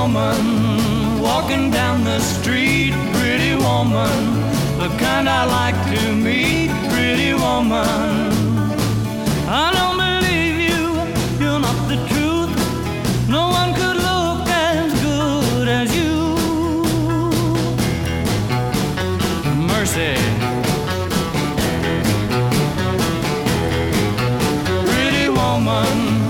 woman walking down the street, pretty woman, the kind I like to meet, pretty woman. I don't believe you, you're not the truth. No one could look as good as you. Mercy. Pretty woman,